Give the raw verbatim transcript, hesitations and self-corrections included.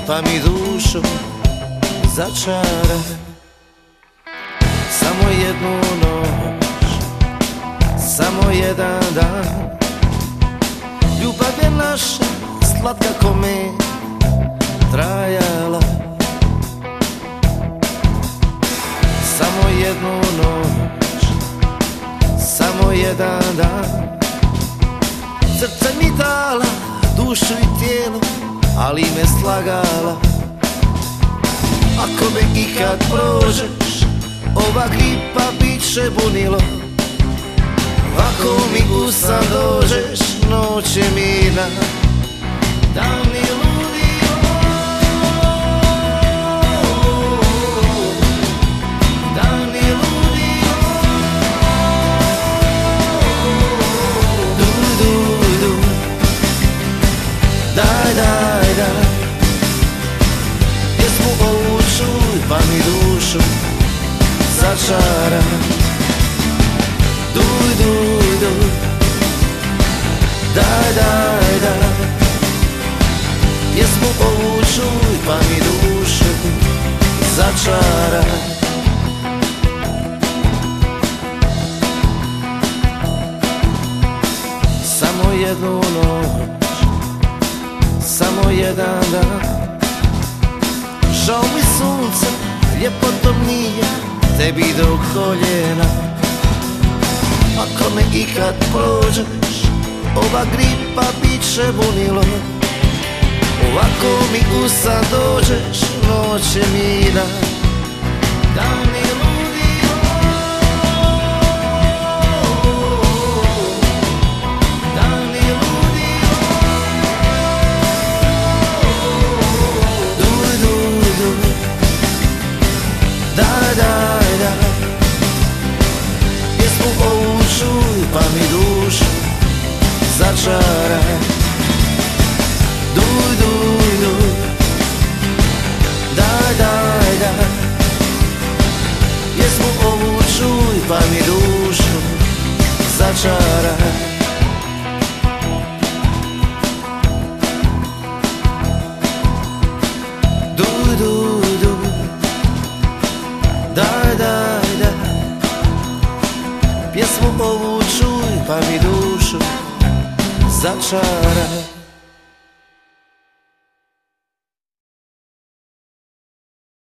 pa mi dušu začaraj. Samo jednu noć, samo jedan dan, ljubav je naša slatka ko med trajala. Samo jednu noć, samo jedan dan, srce mi dala, dušu i tijelo, ali me slagala. Ako me ikad prođeš, ova gripa bit će bunilo. Ako mi u san dođeš, noć je mirna, dan je ludio. Dan je ludio. Du, du, du. Daj, daj, daj, pjesmu ovu čuj, pa mi dušu začaraj. Duj, duj, duj, daj, daj, daj, pjesmu ovu čuj, pa mi dušu začaraj. Samo jednu noć, samo jedan dan, žao mi sunce, ljepotom nije tebi do koljena. Ako me ikad prođeš, ova gripa bit će bunilo. Ovako mi u san dođeš, noć je mirna, dan je ludio. Dan je ludio. Duj, duj, duj, daj, daj, daj, pjesmu ovu čuj, pa mi dušu začaraj. Duj, duj, duj, daj, daj, daj, pjesmu ovu čuj, pa mi dušu začaraj. Duj, duj, duj, daj, daj, daj, pjesmu ovu čuj, pa mi dušu začaraj.